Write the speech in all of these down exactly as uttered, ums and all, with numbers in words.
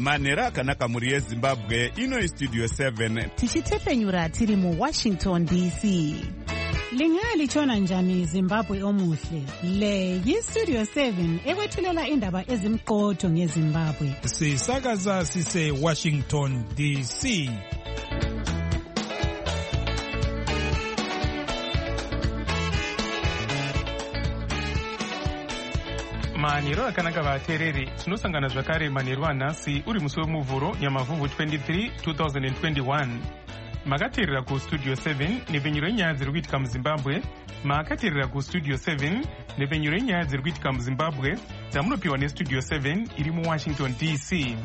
manhero akanaka mhuri yezimbabwe. Ino istudio seven tichitepfenyura tiri muwashington D C. Lingalitshona njani Zimbabwe omuhle? Le yistudio seven ekwethulela indaba ezimqotho ngeZimbabwe. Sisakaza sise Washington D C. Manhero akanaka vateereri, tinosangana zvakare manhero anhasi uri musi wemuvhuro nyamavhuvhu twenty-three twenty twenty-one. Makateerera kustudio seven nepfenyuro yenyaya dziri kuitika muZimbabwe. Makateerera kustudio seven nepfenyuro yenyaya dziri kuitika muZimbabwe dzamunopiwa nestudio seven iri muWashington D C.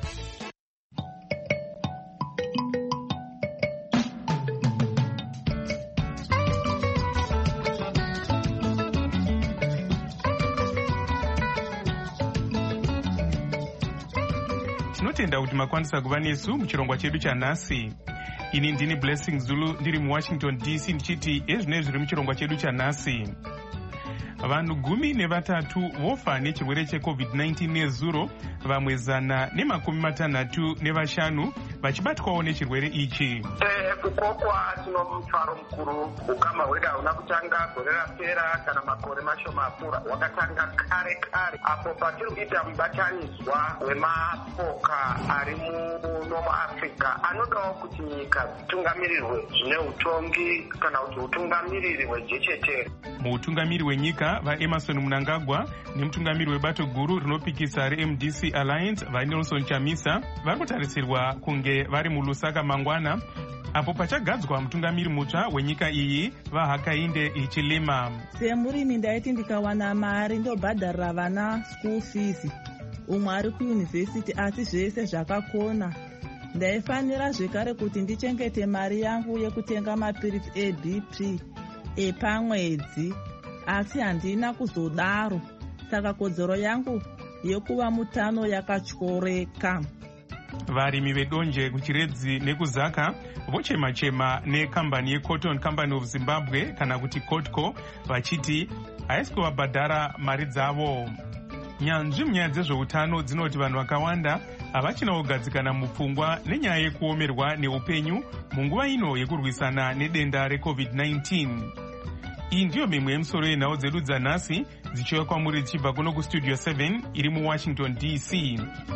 Tinotenda kuti makwanisa kuva nesu muchirongwa chedu chanhasi. Ini ndini Blessing Zulu ndiri muWashington D C ndichiti ezvinezvi zviri muchirongwa chedu chanhasi. Vanhu gumi nevatatu vofa nechirwere checovid nineteen nezuro, vamwe zana nemakumi matanhatu nevashanu vachibatwawo nechirwere ichi. Kukokwa tino mutwaro mukuru. Ukama hwedu hauna kutanga gore rapera kana makore mashoma apfuura, wakatanga kare kare apo patiri kuita mubatanidzwa wemapoka ari muno muAfrica anodawo kuti nyika dzitungamirirwe zvine utongi kana kuti utungamiriri hwejechetere. Mutungamiri wenyika vaEmerson Mnangagwa nemutungamiri webato guru rinopikisa reM D C Alliance vaNelson Chamisa vari kutarisirwa kunge vari muLusaka mangwana apo pachagadzwa mutungamiri mutsva wenyika iyi vaHakainde Hichilema. Semurimi ndaiti ndikawana mari ndobhadharira vana school fees, umwe ari kuyunivhesiti asi zvese zvakakona. Ndaifanira zvekare kuti ndichengete mari yangu yekutenga mapiritsi eB P epamwedzi, asi handina kuzodaro, saka kodzero yangu yekuva mutano yakatyoreka. Varimi vedonje kuchiredzi nekuzaka vochema-chema nekambani yeCotton Company of Zimbabwe kana kuti Cotco vachiti haisi kuvabhadhara mari dzavo. Nyanzvi munyaya dzezveutano dzinoti vanhu vakawanda havachina kugadzikana mupfungwa nenyaya yekuomerwa neupenyu munguva ino yekurwisana nedenda recovid nineteen. Iyi ndiyo mimwe yemusoro yenhau dzedu dzanhasi dzichiuya kwamuri dzichibva kuno kustudio seven iri muWashington D C.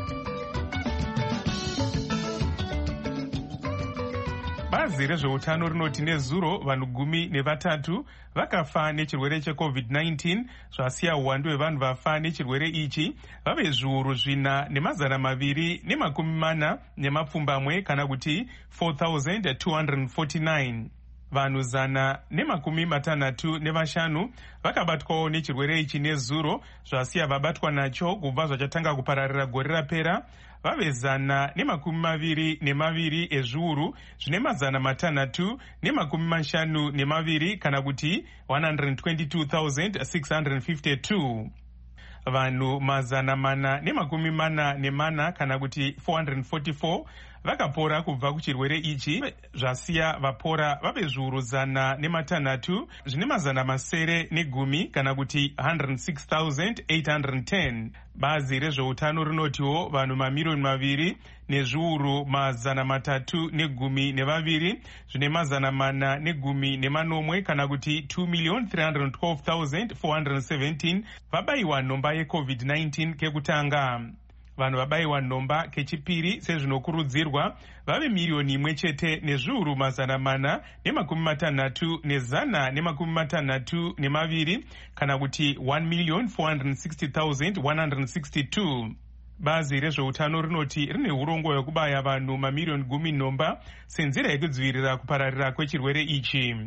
Bazi rezveutano rinoti nezuro vanhu gumi nevatatu vakafa nechirwere checovid nineteen, zvasiya uwandu hwevanhu vafa nechirwere ichi vave zviuru zvina nemazana maviri nemakumi mana nemapfumbamwe kana kuti four thousand two hundred forty-nine. Vanhu zana nemakumi matanhatu nevashanu vakabatwawo nechirwere ichi nezuro, zvasiya vabatwa nacho kubva zvachatanga kupararira gore rapera vave zana nemakumi maviri nemaviri ezviuru zvine mazana matanhatu nemakumi mashanu nemaviri kana kuti one hundred twenty-two thousand six hundred fifty-two. Vanhu mazana mana nemakumi mana nemana kana kuti four hundred forty-four vakapora kubva kuchirwere ichi, zvasiya vapora vave zviuru zana nematanhatu zvine mazana masere negumi kana kuti one hundred six thousand eight hundred ten. Bazi rezveutano rinotiwo vanhu mamirioni maviri nezviuru mazana matatu negumi nevaviri zvine mazana mana negumi nemanomwe kana kuti two million three hundred twelve thousand four hundred seventeen vabayiwa nhomba yecovid nineteen kekutanga. Vanhu vabayiwa nhomba kechipiri sezvinokurudzirwa vave miriyoni imwe chete nezviuru mazana mana nemakumi matanhatu nezana nemakumi matanhatu nemaviri kana kuti one million four hundred sixty thousand one hundred sixty-two. Bazi rezveutano rinoti rine urongwa hwekubaya vanhu mamiriyoni gumi nhomba senzira yekudzivirira kupararira kwechirwere ichi.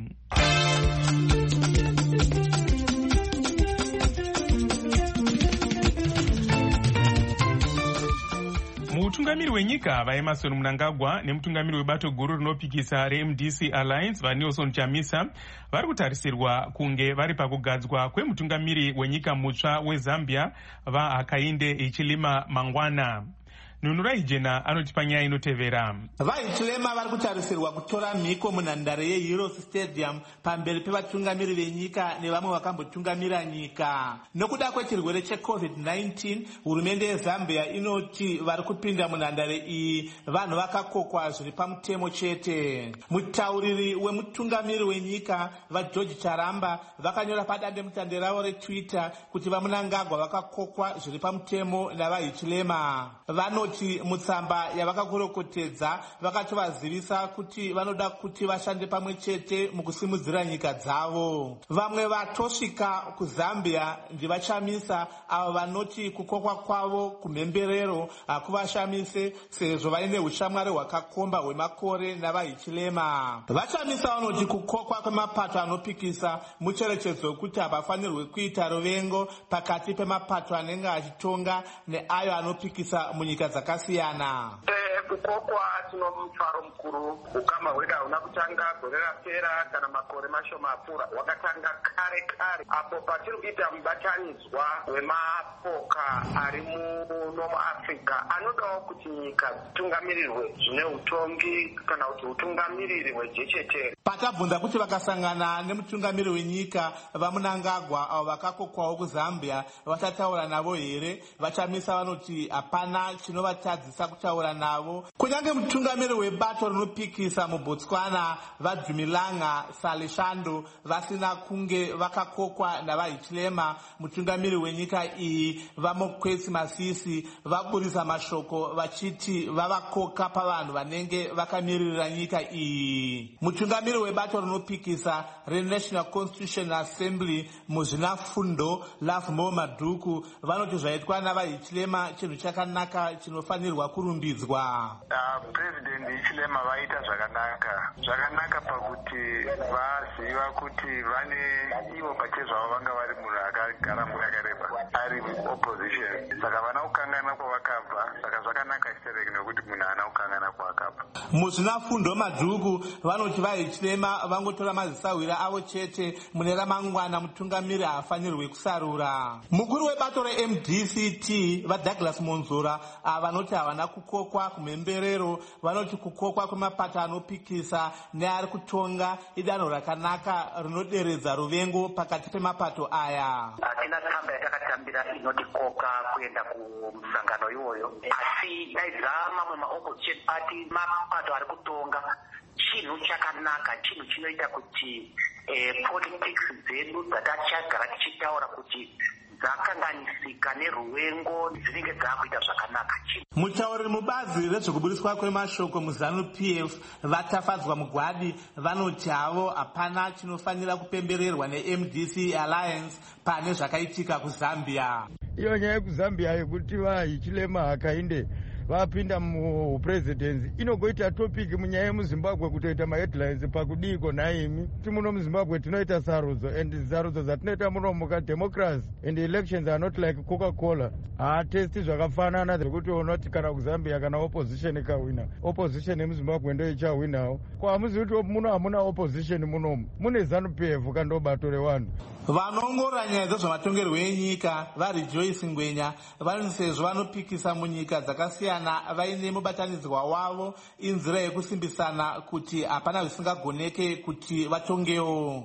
Mutungamiri wenyika vaEmerson Mnangagwa nemutungamiri webato guru rinopikisa reM D C Alliance vaNelson Chamisa vari kutarisirwa kunge vari pakugadzwa kwemutungamiri wenyika mutsva weZambia vaHakainde Hichilema mangwana. Nunurai Jena anoti panyaya inotevera. VaHichilema vari kutarisirwa kutora mhiko munhandare yeHeroes Stadium pamberi pevatungamiri venyika nevamwe vakambotungamira nyika. Nokuda kwechirwere checovid nineteen, hurumende yeZambia inoti vari kupinda munhandare iyi vanhu vakakokwa zviri pamutemo chete. Mutauriri wemutungamiri wenyika vaGeorge Charamba vakanyora padandemutande ravo reTwitter kuti vaMnangagwa vakakokwa zviri pamutemo navaHichilema. Vanoti mutsamba yavakakurokotedza vakatovazivisa kuti vanoda kuti vashande pamwe chete mukusimudzira nyika dzavo. Vamwe vatosvika kuZambia ndivashamisa avo vanoti kukokwa kwavo kumhemberero hakuvashamise sezvo vaine ushamwari hwakakomba hwemakore navaHichilema. Vashamisa vanoti kukokwa kwemapato anopikisa mucherechedzo wekuti havafanirwe kuita ruvengo pakati pemapato anenge achitonga neayo anopikisa munyika dzakasiyana. Kukokwa tino mufaro mukuru. Ukama hwedu hauna kutanga gore rapera kana makore mashoma apfuura, wakatanga kare kare apo patiri kuita mubatanidzwa wemapoka ari muno muAfrica anodawo kuti nyika dzitungamirirwe zvine utongi kana kuti utungamiriri hwejechetere. Patabvunza kuti vakasangana nemutungamiri wenyika vaMnangagwa avo vakakokwawo kuZambia vachataura navo here, vachamisa vanoti hapana chinovatadzisa kutaura navo. Kunyange mutungamiri webato rinopikisa muBotswana vaDzumilanga Salishando vasina kunge vakakokwa navaHichilema, mutungamiri wenyika iyi vaMokwetsi Masisi vaburisa mashoko vachiti vavakoka pavanhu vanenge vakamirira nyika iyi. Mutungamiri webato rinopikisa reNational Constitutional Assembly muzvinafundo Lovemore Madhuku vanoti zvaitwa navaHichilema chinhu chakanaka chinofanirwa kurumbidzwa. Uh, President Hichilema vaita zvakanaka zvakanaka pakuti vaziva kuti vane ivo pachezvavo vanga vari munhu akagara nguva yakareba ari opposition, saka vana kukangana kwavakabva, saka zvakanaka chisereki nekuti munhu ana kukangana kwavakabva. Muzvinafundo Madhuku vanoti vaHichilema vangotora mazisawira avo chete mune ramangwana mutungamiri haafanirwe kusarura. Mukuru webato reM D C T vaDouglas Monzora ava vanoti havana kukokwa kumhemberero, vanoti kukokwa kwemapato anopikisa neari kutonga idanho rakanaka rinoderedza ruvengo pakati pemapato aya. Hatina tsamba yatakatambira inotikoka kuenda kumusangano iwoyo, asi daidza mamwe maopposition party mapato ari kutonga chinhu chakanaka, chinhu chinoita kuti eh, politics dzedu dzatachagara tichitaura kuti dzakanganisika neruvengo dzinenge dzakuita zvakanaka. Mutauriri mubazi rezvekuburiswa kwemashoko muZanu P F vatafadzwa mugwadi vanoti havo hapana chinofanira kupembererwa neM D C Alliance pane zvakaitika kuZambia. Iyo nyaya yekuZambia yekuti vaHichilema hakainde vapinda mupresidency inogoita topic munyaya yemuZimbabwe kutoita maheadlines pakudiko naimi kuti muno muZimbabwe tinoita sarudzo, and sarudzo dzatinoita muno mukademocracy and elections are not like Coca-Cola. Haatesti zvakafanana zvekuti unoti kana kuZambia kana opposition ikawina opposition yemuZimbabwe ndo ichawinawo. Kwa hamuzivi kuti muno hamuna opposition munomu, mune ZANU P F kandobato rewanhu. Vanoongorora nyaya dzezvematongerwo enyika vaRejoice Ngwenya vanoti sezvo vanopikisa munyika dzakasiyana vaine mubatanidzwa wavo inzira yekusimbisana kuti hapana zvisingagoneke kuti vatongewo.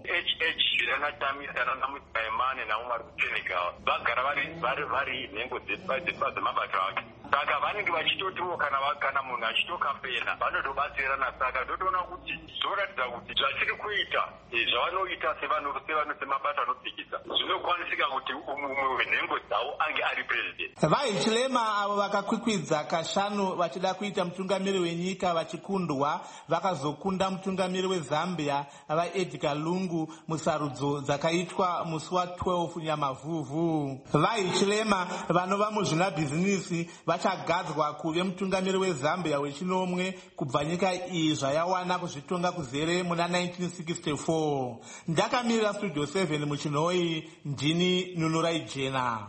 Anatamisana namusaimane naumari kuchenika vagara vari vari vari nhengo dzemabato ake, saka vanenge vachitotiwo kana kana munhu achitokapena vanotobatsirana. Saka ndotoona kuti zvoratidza kuti zvatiri kuita zvavanoita sevano semabato anopikisa zvinokwanisika kuti umwe wenhengo dzavo ange ari president. VaHichilema avo vakakwikwidza kashanu vachida kuita mutungamiri wenyika vachikundwa vakazokunda mutungamiri weZambia vaEdgar Lungu musarudzo dzakaitwa musi wa12 Nyamavhuvhu. VaHichilema vanova muzvinabhizinisi vachagadzwa kuve mutungamiri weZambia wechinomwe kubva nyika iyi zvayawana kuzvitonga kuzere muna nineteen sixty-four. Ndakamirira Studio seven muchinhoi, ndini Nunurai Jena.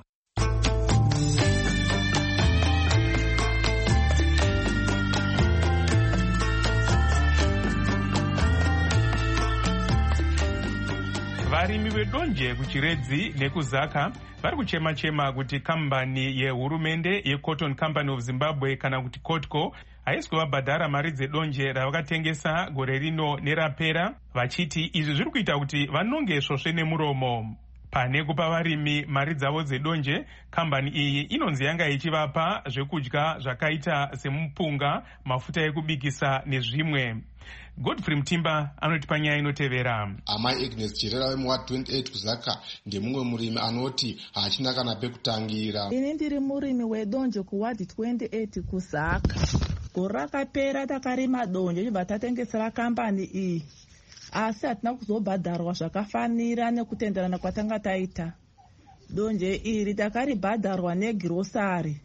Varimi vedonje kuchiredzi nekuzaka vari kuchema-chema kuti kambani yehurumende yeCotton Company of Zimbabwe kana kuti Cotco haisi kuvabhadhara mari dzedonje ravakatengesa gore rino nerapera, vachiti izvi zviri kuita kuti vanonge svosve nemuromo. Pane kupa varimi mari dzavo dzedonje, kambani iyi inonzi yanga ichivapa zvekudya zvakaita semupunga, mafuta ekubikisa nezvimwe. Godfrey Mtimba anotipa nyaya inotevera. Amai Agnes Cherera wemuward twenty-eight kuzaka ndemumwe murimi anoti hachina kana pekutangira. Ini ndiri murimi wedonje kuward twenty-eight kuzaka. Gore rakapera takarima donje chibva tatengesera kambani iyi, asi hatina kuzobhadharwa zvakafanira nekutenderana kwatanga taita. Donje iri takaribhadharwa negirosari.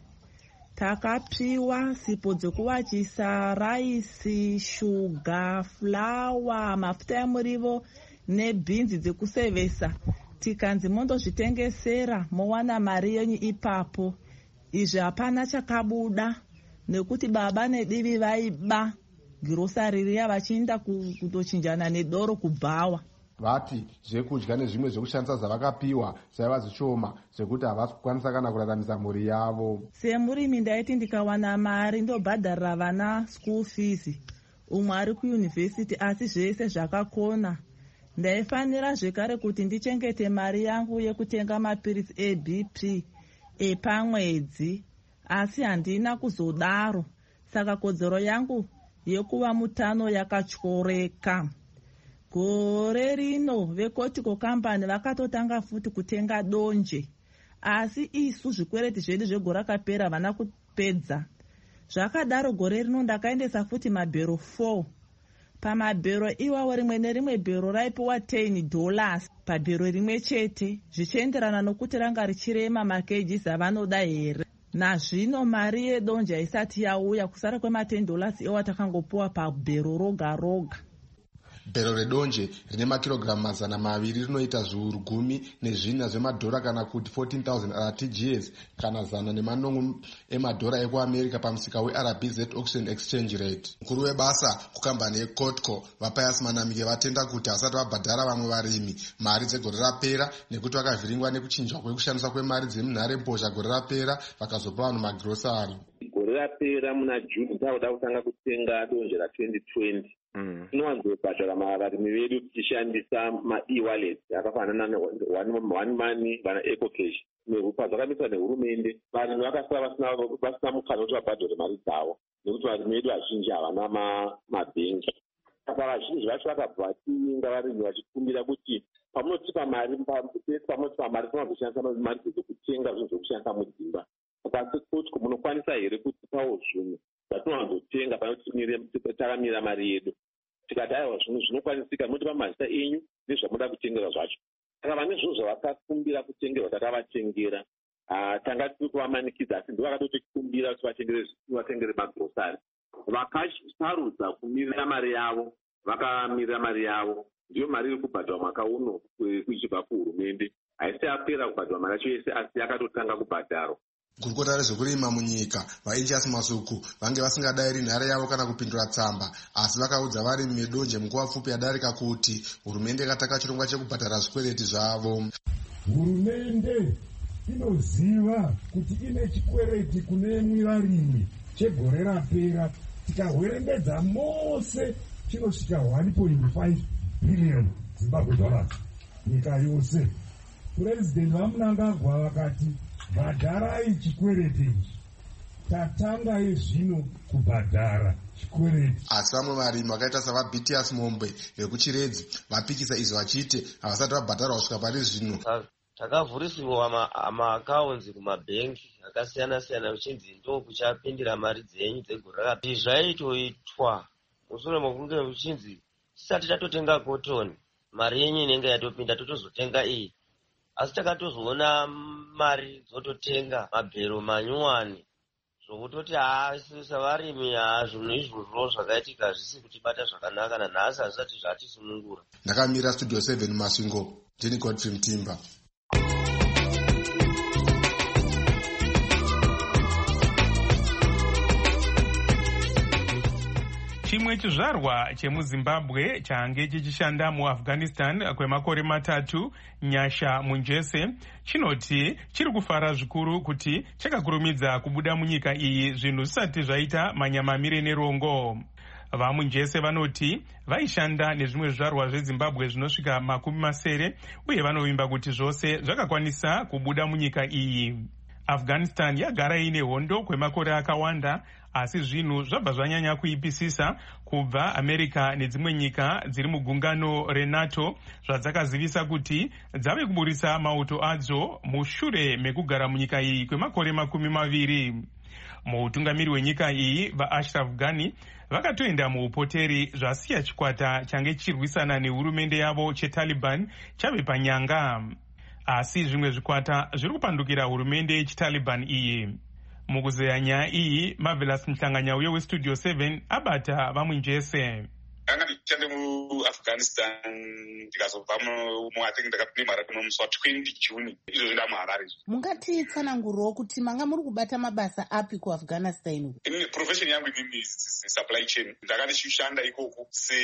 Takapiwa sipo dzekuwachisa, raisi, shuga, flawa, mafuta emurivo nebhinzi dzekusevesa. Tikanzi mondozvitengesera mowana mari yenyu ipapo. Izvi hapana chakabuda nekuti baba nedivi vaiba girosari riya vachienda kutochinjana nedoro kubhawa. Vati zvekudya nezvimwe zvekushandisa zvavakapiwa zvaiva zvishoma zvekuti havasi kukwanisa kana kuraramisa mhuri yavo. Semurimi ndaiti ndikawana mari ndobhadharira vana school fees, umwe ari kuyunivhesiti asi zvese zvakakona. Ndaifanira zvekare kuti ndichengete mari yangu yekutenga mapirisi eB P epamwedzi, asi handina kuzodaro, saka kodzero yangu yekuva mutano yakatyoreka. Gore rino veCotco Company vakatotanga futi kutenga donje, asi isu zvikwereti zvedu zvegore rakapera vana kupedza. Zvakadaro gore rino ndakaendesa futi mabhero four. Pamabhero iwawo rimwe nerimwe bhero raipiwa ten dollars pabhero rimwe chete, zvichienderana nokuti ranga richirema makejis avanoda here. Nazvino mari yedonje haisati yauya, kusara kwema ten dollars iwa takangopuwa pabhero roga roga. Bhero redonje rine makirogiramu mazana maviri rinoita zviuru gumi nezvina zvemadhora kana kuti fourteen thousand R T G S kana zana nemanomwe emadhora ekuAmerica pamusika weR B Z Auction Exchange Rate. Mukuru webasa kukambani yeCotco Vapayasi Manamike vatenda kuti hasati vabhadhara vamwe varimi mari dzegore rapera nekuti vakavhiringwa nekuchinjwa kwekushandiswa kwemari dzemunhare mbozha gore rapera vakazopa vanhu magirosari. Gore rapera muna June tauda kutanga kutenga donje ra twenty twenty. Tinowanzobhadhara varimi vedu tichishandisa ma-e-wallet akafanana ne-one money kana ecocash. Pazvakamiswa nehurumende, varimi vakasara vasina mukana kuti vabhadhare mari dzavo nekuti varimi vedu vazhinji havana mabhengi. Saka vazhinji vacho vakabva vatinga varimi vachikumbira kuti pamunotipa mari pamunotipa mari tinozoshandisa mari dzekutenga zvinhu zvekushandisa mudzimba. Saka seCotco munokwanisa here kutipawo zvimwe zvatinowanzotenga panoti takamira mari yedu. Tikati aiwa zvinhu zvinokwanisika munotipa mazita enyu nezvamunoda kutengera zvacho. Saka vane zvinhu zvavakakumbira kutengerwa takavatengera. Tanga tiri kuvamanikidza asi ndo vakatotikumbira kuti vatengere magirosari. Vakasarudza kumirira mari yavo, vakamirira mari yavo. Ndiyo mari iri kubhadharwa mwaka uno kuchibva kuhurumende. Haisi yapera kubhadharwa mari yacho yese asi yakatotanga kubhadharwa. Gurukota rezvekurima munyika vaEngius Masuku vange vasingadayiri nhare yavo kana kupindura tsamba, asi vakaudza varimi vedonje munguva pfupi yadarika kuti hurumende yakataka chirongwa chekubhadhara zvikwereti zvavo. Hurumende inoziva kuti ine chikwereti kune varimi chegore rapera, tikahwerengedza mose chinosvika one point five billion Zimbabwe dollars nyika yose. Purezidendi vaMnangagwa vakati bhadharai chikwereti ichi, tatangai zvino kubhadhara chikwereti. Asi vamwe varimi vakaita savaBitias Mombe vekuchiredzi vapikisa izvo vachiti havasati vabhadharwa kusvika pari zvino. Takavhurisirwa maakaunzi kumabhengi akasiyana-siyana uchinzi ndo kuchapindira mari dzenyu dzegore rakapera. Zvaitoitwa mushure mokunge uchinzi tisati tatotenga cotton mari yenyu inenge yatopinda totozotenga iyi, asi takatozoona mari dzototenga mabhero manyuwani zvokutoti haasi savarimi zvinhu izvozvo zvakaitika hazvisi kutibata zvakanaka nanhasi hazvisati zvatisunungura. Ndakamira Studio seven Masvingo, ndini Godfrey Mtimba. chimwe chizvarwa chemuzimbabwe change chichishanda muafghanistan kwemakore matatu, Nyasha Munjese, chinoti chiri kufara zvikuru kuti chakakurumidza kubuda munyika iyi zvinhu zvisati zvaita manyamamire nerongo. VaMunjese vanoti vaishanda nezvimwe zvizvarwa zvezimbabwe zvinosvika makumi masere uye vanovimba kuti zvose zvakakwanisa kubuda munyika iyi. Afghanistan yagara ine hondo kwemakore akawanda, asi zvinhu zvabva zvanyanya kuipisisa kubva America nedzimwe nyika dziri mugungano reNATO zvadzakazivisa kuti dzave kuburisa mauto adzo mushure mekugara munyika iyi kwemakore makumi maviri. Muutungamiri wenyika iyi vaAshraf Ghani vakatoenda muupoteri zvasiya chikwata change chichirwisana nehurumende yavo cheTaliban chave panyanga. Asi zvimwe zvikwata zviri kupandukira hurumende yechiTaliban iyi. Mukuzeya nyaya iyi, Marvelous Mhlanganyauye weStudio seven abata VaMunjese. Anga ndichande muAfghanistan ndikazobva mu I think ndakapimara kuno musi wa twenty June izvo zvindamu Harare. Mungati tsananguro kuti manga muri kubata mabasa api kuAfghanistan? In profession yangu inini supply chain. Ndakati chishanda ikoko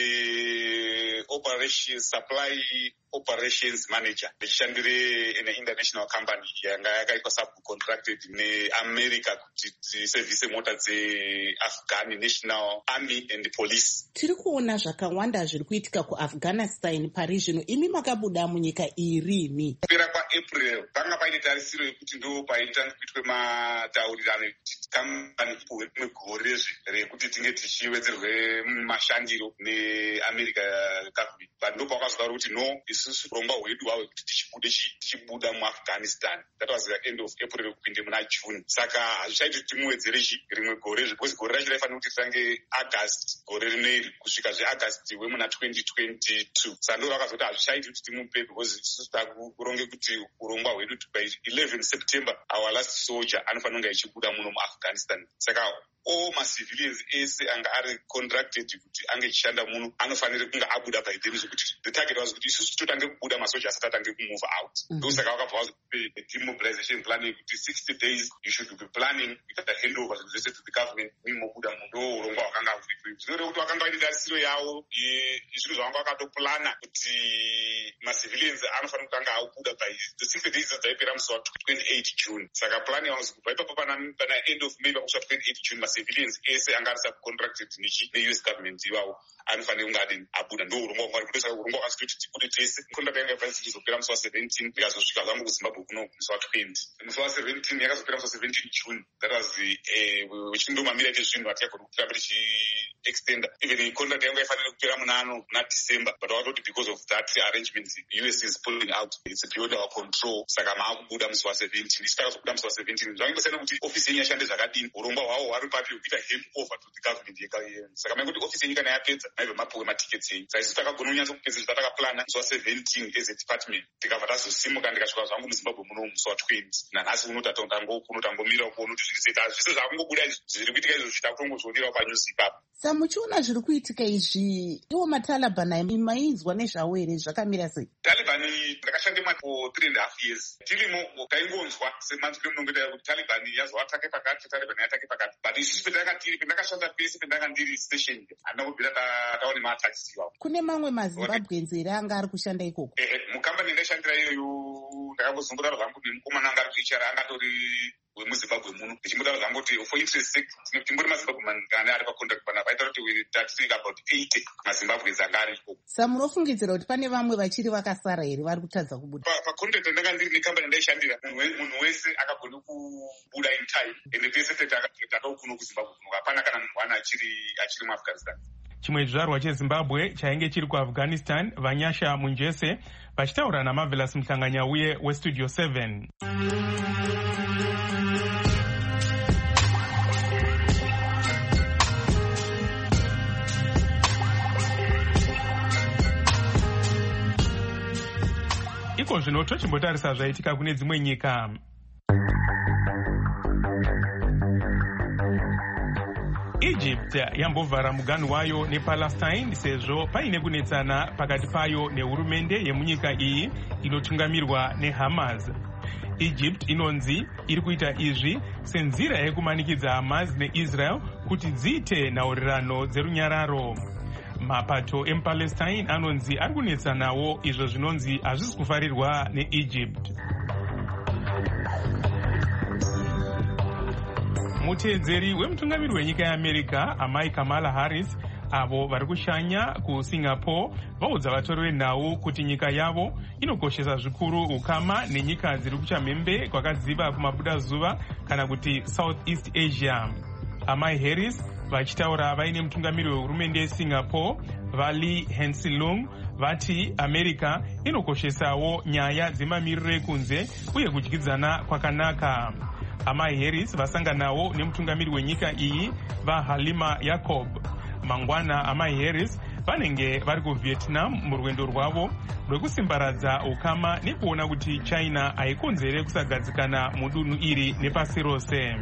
se operation supply operations manager. Ndichishandire in an international company yanga yakaitwa subcontracted neAmerica kuti service mota dzeAfghan National Army and Police. Tiri kuona zvakawanda zviri kuitika kuAfghanistan pari zvino, imi makabuda munyika irini. Kupera kwaApril panga paine tarisiro yekuti ndo paitanga kuitwe mataurirano ekuti kambani ipuwe rimwe gore rekuti tinge tichiwedzerwe mashandiro neAmerica government. Ndo pakazotaura kuti no, isusu urongwa hwedu hwawe kuti tichibude tichibuda muAfghanistan. That was the end of April kupinde muna June. Saka hazvichaiti kuti timuwedzere rimwe gore, because gore racho raifanira kuti titange August gore rineri kusvika zveAugust wemuna twenty twenty-two. Saka ndo vakazoti hazvichaiti kuti timupe, because isusu takuronge kuti urongwa hwedu by eleven September our last soldier anofanira kunge achibuda muno muAfghanistan. Saka all macivilians ese anga ari contracted kuti ange chishanda muno anofanira kunge abuda by then, zvokuti the target was kuti isusu totange kubuda masoja asati atange kumove out. Ndo saka vakabva vazope demobilization planning kuti sixty days you should be planning kuita handover zvinhu zvese to the government muimobuda muno. Ndo urongwa hwakanga huripo. Zvinoreva kuti vakanga vaine tarisiro yavo zvinhu zvavanga vakatoplana kuti macivilians anofanira kutanga aubuda by the sixty days dzaipera musi wa twenty-eight June. Saka plan yavanzi kubva ipapo pana end of May pakusvika twenty-eight June civilians ese anga ari subcontracted ne-U S government ivavo anofanira kunge adini abuda. Ndo urongwa hwangari kudosaka urongwa hwakazitoti tibude tese. Contract yanga yafanira kuzopera musi wa seventeen ndikazosvika zvangu kuZimbabwe kuno musi wa twenty. Musi wa seventeen yakazopera musi wa seventeen June. That was vechindomamira ite zvinhu hatigona kutiramba tichiextenda. Even contract yanga yafanira kupera munano muna December, but wakatoti because of that arrangement U S is pulling out, it's beyond our control. Saka maakubuda musi wa seventeen. Ichitakazobuda musi wa seventeen zvangosiyana kuti ofisi yenyu yashande zvakadini, urongwa hwavo hwari papi kuita hand over to the government yeka yenyu. Saka mai kuti ofisi yenyu kana yapedza maibva mapuwe matiketi enyu. Saka isu takagona kunyatsa kupedza zvatakaplana musi wa seventeen as a department, tikabva tazosimuka ndikasvika zvangu muZimbabwe muno musi wa twenty. Nanhasi uno tatondangokuno tangomira kuona kuti zviri zvese zvakungobuda zviri kuitika izvo zvitakutongozvionerawo panyuzi ipapo. Sa muchiona zviri kuitika izvi, iwo maTaliban maizwa nezvawo here zvakamira sei? Taliban ndakashandemo for three and a half years. Tirimo taingonzwa semanzwiro munongoita kuti Taliban yazoatake pakati, Taliban yatake pakati. But isusu pendakatiri pendakashanda pese pendanga ndiri station handina kubvira taone maataxi iwawo. Kune mamwe maZimbabwenzi here anga ari kushanda ikoko? Eh, mukambani ndaishandira iyoyo ndakambozombotaura zvangu nemukomana anga ari kuichara angatori wemuZimbabwe muno ndichimbotaura zvangu kuti for interest sake timbori maZimbabwe ane ari pacontract panapa aita kuti we think about eighty maZimbabwenzi anga ari ikoko. Sa munofungidzira kuti pane vamwe vachiri vakasara here vari kutadza kubuda? Pacontract ndanga ndiri nekambani ndaishandira munhu wese akagona kubuda in time ende tese takaukuno kuZimbabwe kuno hapana kana munhu wana achiri achiri muAfghanistan. Chimwe chizvarwa cheZimbabwe chainge chiri kuAfghanistan, vaNyasha Munjese vachitaura naMarvelous Mhlanganyauye weStudio seven. Iko zvino tochimbotarisa zvaitika kune dzimwe nyika. Egypt yambovhara muganhu wayo nePalestine sezvo paine kunetsana pakati payo nehurumende yemunyika iyi inotungamirwa neHamas. Egypt inonzi iri kuita izvi senzira yekumanikidza Hamas neIsrael kuti dziite nhaurirano dzerunyararo. Mapato emupalestine anonzi ari kunetsa nawo izvo zvinonzi hazvisi kufarirwa neEgypt. Muteedzeri wemutungamiri wenyika yeAmerica amai Kamala Harris avo vari kushanya kuSingapore vaudza vatori venhau kuti nyika yavo inokoshesa zvikuru ukama nenyika dziri kuchamhembe kwakadziva kumabuda zuva kana kuti South East Asia. Amai Harris vachitaura vaine mutungamiri wehurumende yeSingapore Vali Hensilung vati America inokoshesawo nyaya dzemamiriro ekunze uye kudyidzana kwakanaka. Amai Harris vasanganawo nemutungamiri wenyika iyi vaHalima Yacob. Mangwana amai Harris vanenge vari kuVietnam murwendo rwavo rwekusimbaradza ukama nekuona kuti China haikonzere kusagadzikana mudunhu iri nepasi rose.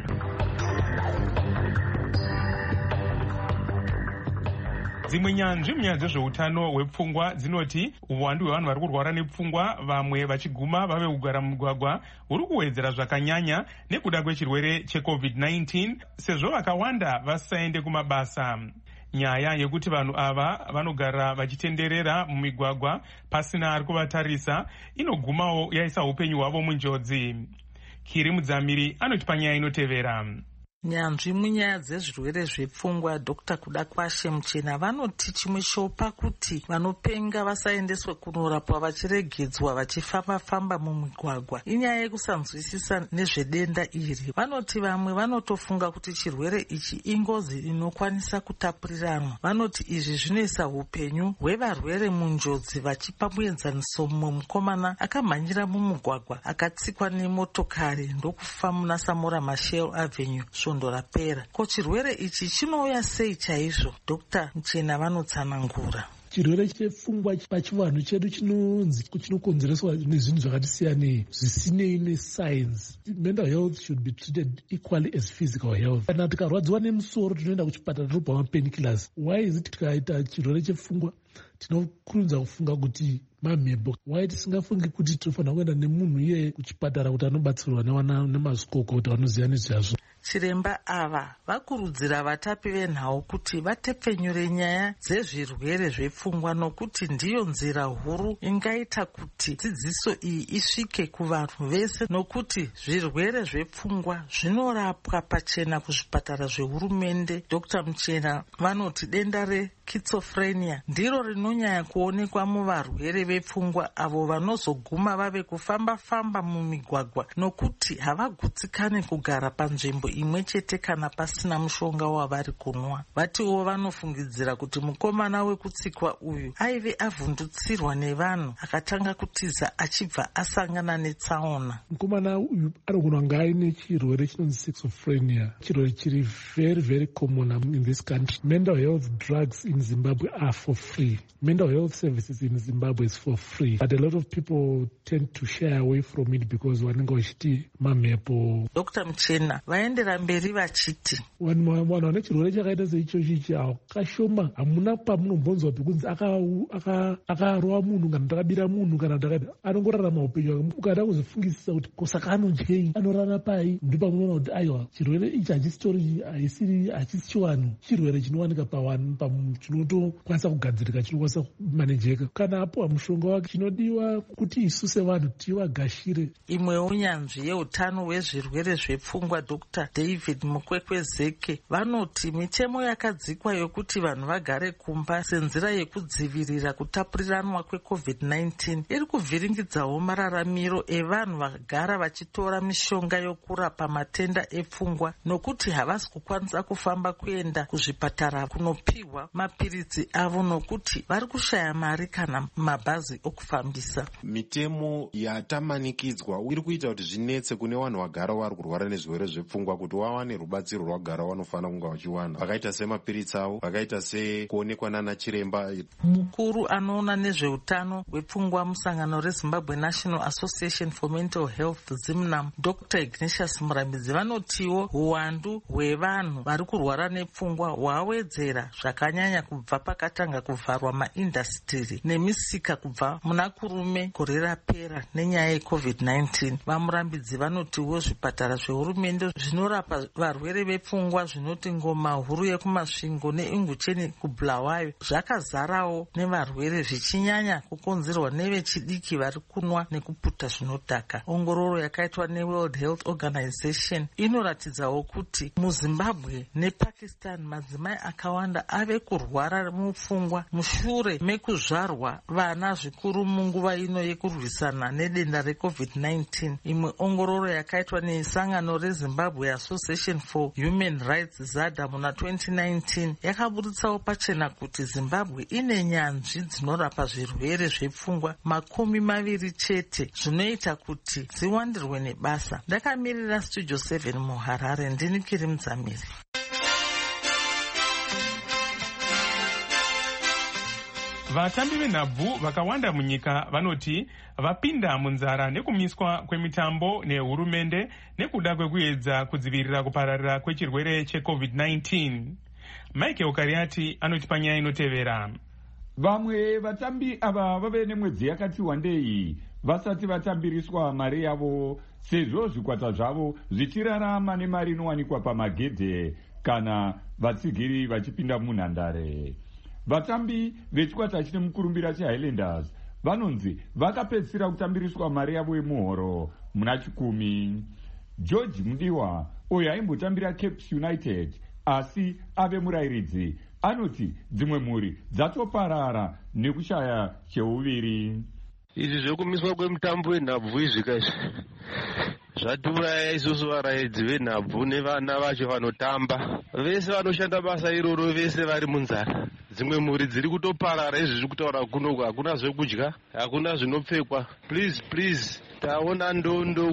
Dzimwe nyanzvi munyaya dzezveutano hwepfungwa dzinoti uwandu hwevanhu vari kurwara nepfungwa vamwe vachiguma vave kugara mumugwagwa huri kuwedzera zvakanyanya nekuda kwechirwere checovid nineteen sezvo vakawanda vasaende kumabasa. Nyaya yekuti vanhu ava vanogara vachitenderera mumigwagwa pasina ari kuvatarisa inogumawo yaisa upenyu hwavo munjodzi. Kiri Mudzamiri anoti panyaya inotevera. Nyanzvi munyaya dzezvirwere zvepfungwa Dr Kudakwashe Muchena vanoti chimwe chopa kuti vanopenga vasaendeswe kunorapwa vachiregedzwa vachifamba-famba mumigwagwa inyaya yekusanzwisisa nezvedenda iri. Vanoti vamwe vanotofunga kuti chirwere ichi ingozi inokwanisa kutapuriranwa. Vanoti izvi zvinoisa upenyu hwevarwere munjodzi vachipa muenzaniso mumwe mukomana akamhanyira mumugwagwa akatsikwa nemotokari ndokufa muna Samora Machel Avenue svondo rapera. Ko chirwere ichi chinouya sei chaizvo? Dr Muchena vanotsanangura. Chirwere chepfungwa pachivanhu chedu chinonzi chinokonzereswa nezvinhu zvakati siyanei zvisinei nescience. Mental health should be treated equally as physical health. Kana tikarwadziwa nemusoro tinoenda kuchipatara topa mapainkillers. Why is it tikaita chirwere chepfungwa tinokurunza kufunga kuti mamhepo? Why tisingafungi kuti tinofanira kuenda nemunhu iye kuchipatara kuti anobatsirwa nemazvikokota vanoziva nezvazvo? Chiremba ava vakurudzira vatapi venhau kuti vatepfenyure nyaya dzezvirwere zvepfungwa nokuti ndiyo nzira huru ingaita kuti dzidziso iyi isvike kuvanhu vese nokuti zvirwere zvepfungwa zvinorapwa pachena kuzvipatara zvehurumende. Dr Muchena vanoti denda reschizophrenia ndiro rinonyanya kuonekwa muvarwere vepfungwa avo vanozoguma vave kufamba-famba mumigwagwa nokuti havagutsikane kugara panzvimbo imwe chete kana pasina mushonga wavari kunwa. Vatiwo vanofungidzira kuti mukomana wekutsikwa uyu aive avhundutsirwa nevanhu akatanga kutiza achibva asangana netsaona. Mukomana uyu anogona kunge aine chirwere chinonzi schizophrenia, chirwere chiri very very common in this country. Mental health drugs in Zimbabwe are for free. Mental health services in Zimbabwe is for free, but a lot of people tend to shy away from it because vanenge vachiti mamhepo. Dr Muchena vaendera mberi vachiti vanhu vane chirwere chakaita seichochichi kashoma. Hamuna pamunombonzwa pekunzi akarova munhu kana takabira munhu kana takati anongorarama upenyu hwake. Ukada kuzofungisisa kuti kosaka anodyei, anorara pai, ndipo pamunoona kuti aiwa chirwere ichi hachistori hachisi chiwanhu, chirwere chinowanika pavanhu chinotokwanisa kugadzirika, chinokwanisa kumanejeka. Kana apuwa mushonga wake chinodiwa kuti isu sevanhu tivagashire. Imwewo nyanzvi yeutano hwezvirwere zvepfungwa Dr David Mukwekwezeke vanoti mitemo yakadzikwa yokuti vanhu vagare kumba senzira yekudzivirira kutapuriranwa kwecovid nineteen iri kuvhiringidzawo mararamiro evanhu vagara vachitora mishonga yokurapa matenda epfungwa nokuti havasi kukwanisa kufamba kuenda kuzvipatara kunopiwa mapiritsi avo nokuti vari kushaya mari kana mabhazi okufambisa. Mitemo yatamanikidzwa iri kuita kuti zvinetse kune vanhu vagara vari kurwara nezvirwere zvepfungwa kuti wawane rubatsiro rwagara vanofanira kunge vachiwana, vakaita semapiritsi avo, vakaita sekuonekwa nana chiremba. Mukuru anoona nezveutano hwepfungwa musangano reZimbabwe National Association for Mental Health Zimnam Dr Ignatius Murambidzi vanotiwo uwandu hwevanhu vari kurwara nepfungwa hwawedzera zvakanyanya kubva pakatanga kuvharwa maindastiri nemisika kubva muna kurume gore rapera nenyaya yecovid nineteen. Vamurambidzi vanotiwo zvipatara zvehurumende zvinorapa varwere vepfungwa zvinoti Ngoma huru yekumasvingo neIngucheni kuBulawayo zvakazarawo nevarwere zvichinyanya kukonzerwa nevechidiki vari kunwa nekuputa zvinodhaka. Ongororo yakaitwa neWorld Health Organization inoratidzawo kuti muZimbabwe nePakistan madzimai akawanda ave kurwara mupfungwa mushure mekuzvarwa vana zvikuru munguva ino yekurwisana nedenda recovid nineteen. Imwe ongororo yakaitwa nesangano reZimbabwe Association for Human Rights ZADA muna twenty nineteen yakaburitsawo pachena kuti Zimbabwe ine nyanzvi dzinorapa zvirwere zvepfungwa makumi maviri chete, zvinoita kuti dziwandirwe nebasa. Ndakamirira Studio seven muHarare, ndini Kiri Mudzamiri. Vatambi venhabvu vakawanda munyika vanoti vapinda munzara nekumiswa kwemitambo nehurumende nekuda kwekuedza kudzivirira kupararira kwechirwere checovid nineteen. Michael Kariati anoti panyaya inotevera. Vamwe vatambi ava vave nemwedzi yakati wandei vasati vatambiriswa mari yavo, sezvo zvikwata zvavo zvichirarama nemari inowanikwa pamagedhe kana vatsigiri vachipinda munhandare. Vatambi vechikwata chine mukurumbira cheHighlanders vanonzi vakapedzisira kutambiriswa mari yavo yemuhoro muna chikumi. George Mudiwa, uyo aimbotambira Cape United asi ave murayiridzi, anoti dzimwe mhuri dzatoparara nekushaya cheuviri. Izvi zvekumiswa kwemitambo wenhabvu izvi kaizvi zvatiuraya isusu varaidzi venhabvu nevana vacho vanotamba. Vese vanoshanda basa iroro, vese vari munzara. Dzimwe mhuri dziri kutoparara. Izvi zviri kutaura kunoku hakuna zvekudya, hakuna zvinopfekwa. Please please taona ndondo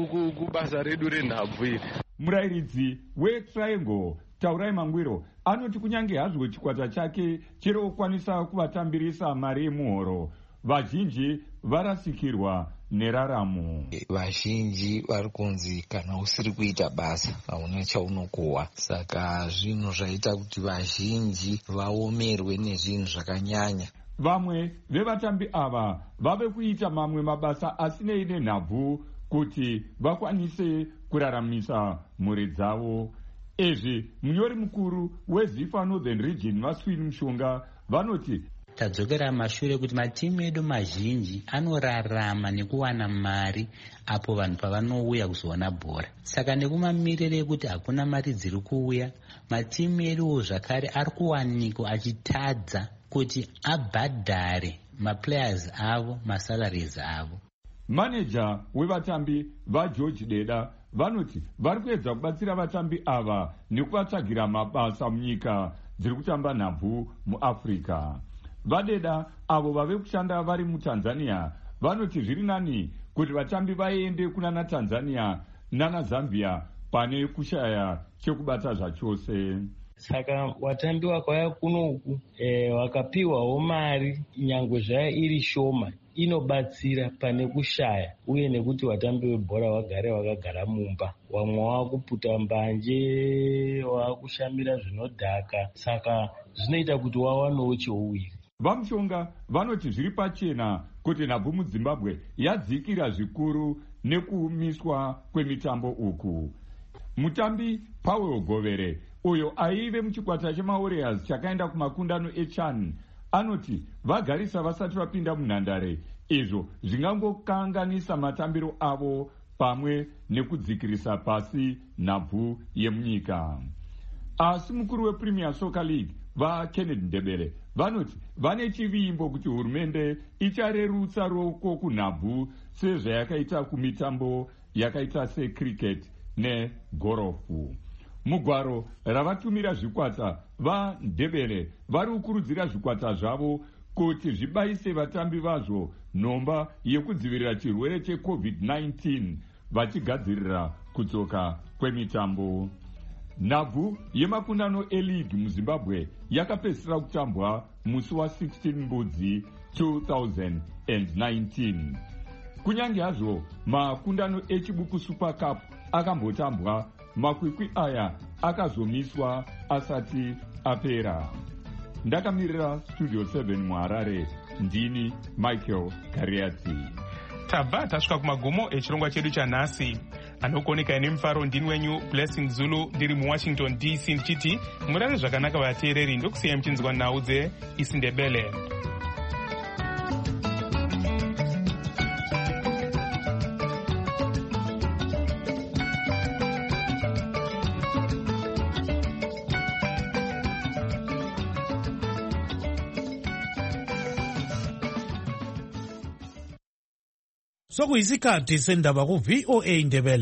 kubasa redu renhabvu iri. Murayiridzi weTriangle Taurai Mangwiro anoti kunyange hazvo chikwata chake chirokwanisa kuvatambirisa mari yemuhoro, vazhinji varasikirwa neraramo. Vazhinji vari kunzi kana usiri kuita basa hauna chaunokohwa, saka zvinhu zvaita kuti vazhinji vaomerwe nezvinhu zvakanyanya. Vamwe vevatambi ava vave kuita mamwe mabasa asinei nenhabvu kuti vakwanise kuraramisa mhuri dzavo. Izvi munyori mukuru weZIFA Northern Region Maswini Mushonga vanoti tadzokera mashure kuti matimu edu mazhinji anorarama nekuwana mari apo vanhu pavanouya kuzoona bhora. Saka nekumamirire ekuti hakuna mari dziri kuuya, matimu eduwo zvakare ari kuwanikwa achitadza kuti abhadhare maplayers avo masalaries avo. Maneja wevatambi vaGeorge Deda vanoti vari kuedza kubatsira vatambi ava nekuvatsvagira mabasa munyika dziri kutamba nhabvu muAfrica. Vadeda avo vave kushanda vari muTanzania vanoti zviri nani kuti vatambi vaende kunana Tanzania nana Zambia pane kushaya chekubata zvachose. Saka vatambi vakauya kunoku e, vakapiwawo mari nyangwe zvaya iri shoma inobatsira pane kushaya, uye nekuti vatambi vebhora vagare vakagara mumba. Vamwe vakuputa mbanje, vakushamira zvinodhaka, saka zvinoita kuti wawanewo cheuviri. Vamushonga vanoti zviri pachena kuti nhabvu muZimbabwe yadzikira zvikuru nekumiswa kwemitambo uku. Mutambi Powell Govere uyo aive muchikwata chemaWarriors chakaenda kumakundano eChan anoti vagarisa vasati vapinda munhandare, izvo zvingangokanganisa matambiro avo pamwe nekudzikirisa pasi nhabvu yemunyika. Asi mukuru wePremier Soccer League vaKennedy Ndebele vanoti vane chivimbo kuti hurumende icharerutsa roko kunhabvu sezvayakaita kumitambo yakaita secricket negorofu. Mugwaro ravatumira zvikwata vaNdebele vari kukurudzira zvikwata zvavo kuti zvibayise vatambi vazvo nhomba yekudzivirira chirwere checovid nineteen vachigadzirira kudzoka kwemitambo. Nhabvu yemakundano eligi muZimbabwe yakapedzisira kutambwa musi wa16 Mbudzi two thousand nineteen. Kunyange hazvo makundano echibuku Super Cup akambotambwa, makwikwi aya akazomiswa asati apera. ndakamirira studio seven muharare ndini Michael Kariati. tabva tasvika kumagumo echirongwa chedu chanhasi. Anokuoneka nemufaro ndini wenyu Blessing Zulu ndiri muWashington D C ndichiti murare zvakanaka vateereri, ndokusiyai muchinzwa nhau dzeIsindebele. sokuyisikhathi sendaba ku-V O A Ndebele.